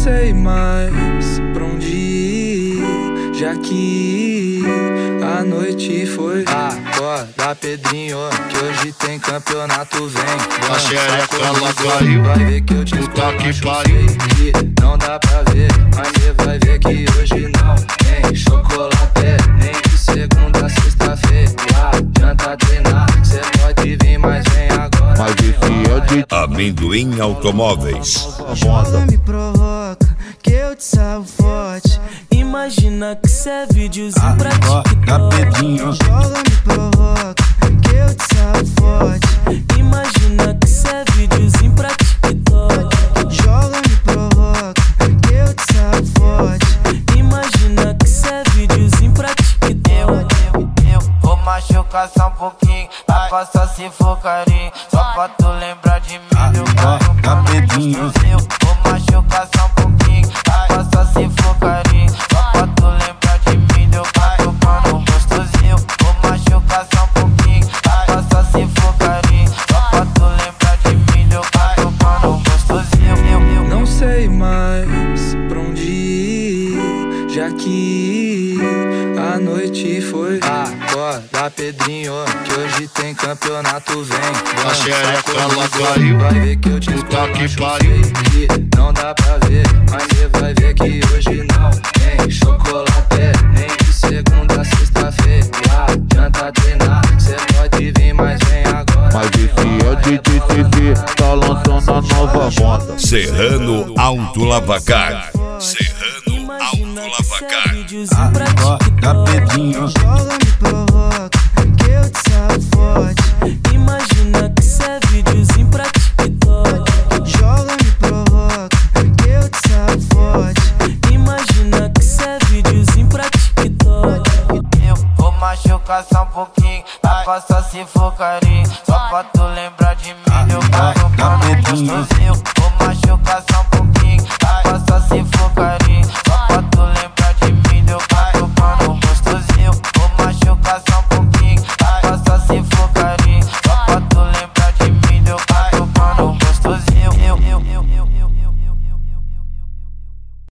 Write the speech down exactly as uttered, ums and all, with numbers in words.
sei mais pra onde ir, já que a noite foi. Acorda, Pedrinho, que hoje tem campeonato, vem. A xereca ela caiu, vai ver que eu te puta que pariu. Não dá pra ver, mas cê vai ver que hoje não tem chocolate, nem de segunda a sexta-feira. Adianta treinar, cê pode vir, mas vem agora. Mas esse é de Amendoim Automóveis. Joga, me provoca, que eu te salvo forte. Imagina que cê é videozinho pra TikTok. Joga, me provoca, que eu te salvo forte. Imagina que cê é videozinho pra TikTok. Joga, me provoca, que eu te salvo forte. Imagina que cê é videozinho pra TikTok. Eu, eu, eu vou machucar só um pouquinho, vai passar se for carinho, só pra tu lembrar de mim, meu carinho. Eu vou machucar só um pouquinho, vai passar se for carinho, só pra tu lembrar de mim, meu carinho. Mano, gostosinho, vou machucar só um pouquinho, vai passar se for carinho, só pra tu lembrar de mim, meu carinho. Mano, gostosinho. Eu, eu não sei mais pra onde ir, já que a noite foi. Acorda, Pedrinho, que hoje tem campeonato, vem. A xereca ela caiu, vai ver que eu te puta que pariu. Não dá pra ver, mas cê vai ver que hoje não tem chocolate, nem de segunda a sexta-feira. Adianta treinar, cê pode vir, mas vem agora. Mas esse é de D T D, tá lançando a nova moda. Serrano Auto Lavacar. Serrano Auto Lavacar. Joga, me provoca, que eu te salvo forte. Imagina que cê é videozinho pra TikTok. Joga, me provoca, que eu te salvo forte. Imagina que cê é videozinho pra TikTok. Eu vou machucar só um pouquinho, vai passar se for carinho, só pra tu lembrar de mim, meu carinho. Mano, gostosinho, vou machucar só um pouquinho,